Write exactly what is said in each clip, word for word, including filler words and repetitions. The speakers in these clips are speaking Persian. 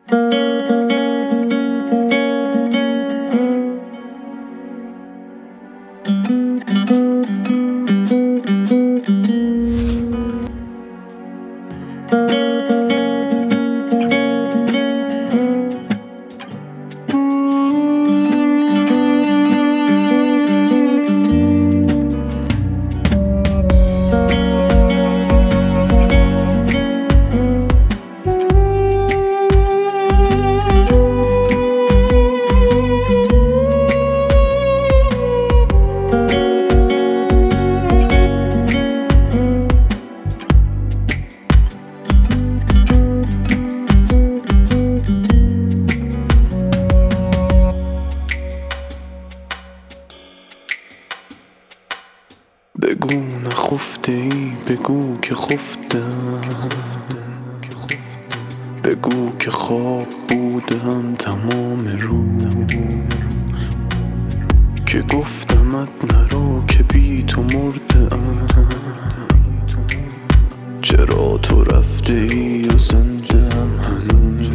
بگو نخفته ای، بگو که خفتم، بگو که خواب بودم تمام روز، که گفتمت نرو که بی تو مرده ام، چرا تو رفته ای و زنده ام هنوز،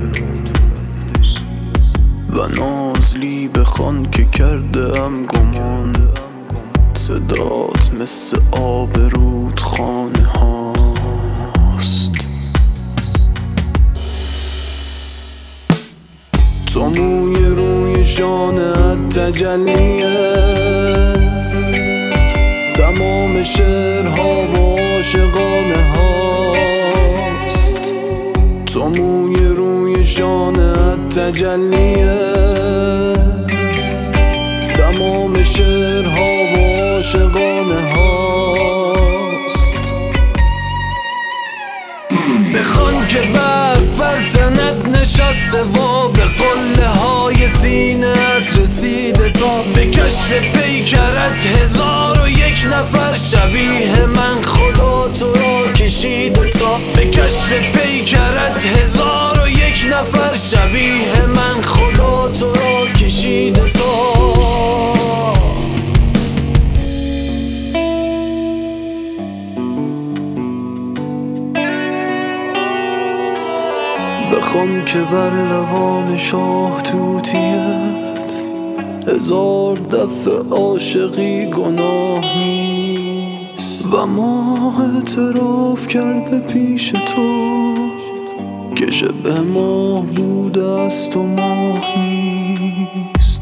و نازلی بخوان که کرده ام گمان، صدات مثل آب رودخانه هاست. تو موی روی شانه‌ات تجلیه، تمام شعرها و عاشقانه هاست. تو موی روی شانه‌ات تجلیه، تمام شعرها و عاشقانه هاست. بخوان که برف بر تنت نشسته و به قله های سینه‌ات رسیده، تا به کشف پیکرت هزار و یک نفر شبیه من خدا تو را کشیده، تا به کشف پیکرت هزار و یک نفر شبیه من خدا تو را کشیده. تا بخوان که بر لبان شاه توتیت هزار دفعه عاشقی گناه نیست، و ما اعتراف کرده پیش تو که شبه ماه بوده است و ماه نیست.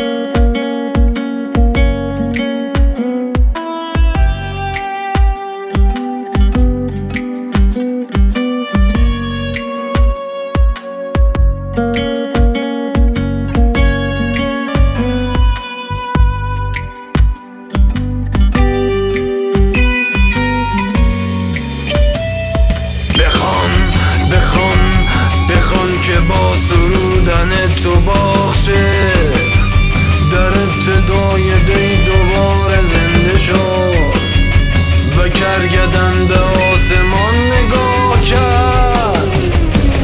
بخوان که با سرودن تو باخشه در ابتدای دی دوباره زنده شد، و کرگدن به آسمان نگاه کرد.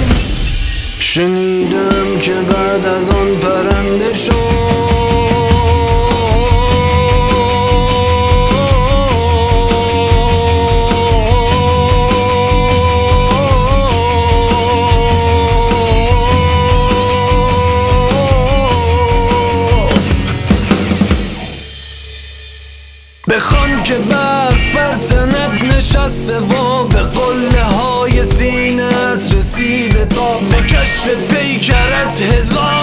شنیدم که بعد از آن پرنده شد. بخوان که برف بر تنت نشسته و به قله های سینه‌ات رسیده، تا به کشف پیکرت